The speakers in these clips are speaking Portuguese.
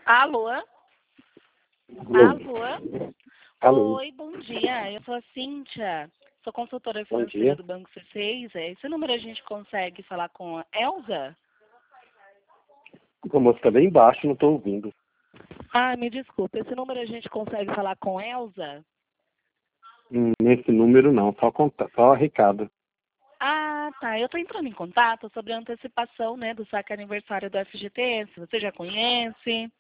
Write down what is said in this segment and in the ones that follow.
Alô? Alô? Alô? Alô? Oi, bom dia. Eu sou a Cíntia. Sou consultora Bom financeira dia. do Banco C6. Esse número a gente consegue falar com a Elza? A moça está bem baixo, não estou ouvindo. Ah, me desculpa. Esse número a gente consegue falar com Elza? Nesse número não, só recado. Ah, tá. Eu tô entrando em contato sobre a antecipação, né, do saque aniversário do FGTS. Você já conhece?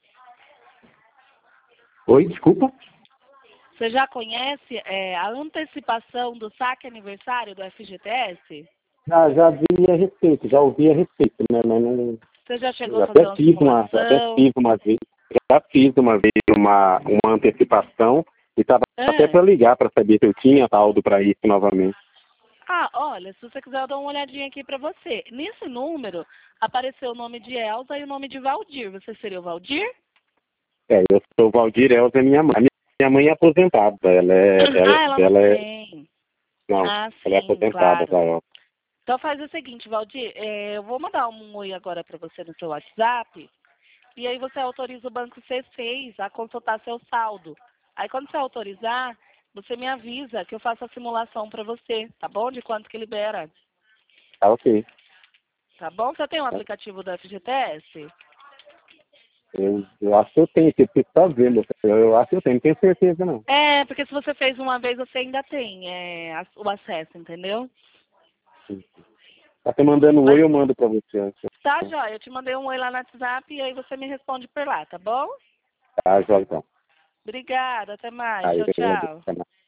Oi, desculpa? Você já conhece a antecipação do saque aniversário do FGTS? Já vi a respeito, já ouvi a respeito, né? Mas não. Você já chegou Eu a fazer uma até simulação? fiz uma vez. Já fiz uma vez uma antecipação e estava até Ah. para ligar para saber se eu tinha saldo para isso novamente. Ah, olha, se você quiser eu dou uma olhadinha aqui pra você. Nesse número apareceu o nome de Elza e o nome de Valdir. Você seria o Valdir? Eu sou Valdir Elza, é minha mãe. Minha mãe é aposentada, Ah, ela não tem. não, Ah, ela é sim, aposentada, claro. tá, ó. Então faz o seguinte, Valdir, eu vou mandar um oi agora pra você no seu WhatsApp e aí você autoriza o Banco C6 a consultar seu saldo. Aí quando você autorizar, você me avisa que eu faço a simulação pra você, tá bom? De quanto que libera. Tá ok. Tá bom? Você tem um aplicativo do FGTS? Eu acho que eu tenho, você precisa fazer, moça. Eu acho que eu tenho, não tenho certeza não. É, porque se você fez uma vez, você ainda tem o acesso, entendeu? Tá você mandando um oi, Mas eu mando pra você. tá, joia. Eu te mandei um oi lá no WhatsApp e aí você me responde por lá, tá bom? Tá, joia então. Obrigada, até mais. Aí Tchau, eu agradeço. tchau. Até mais.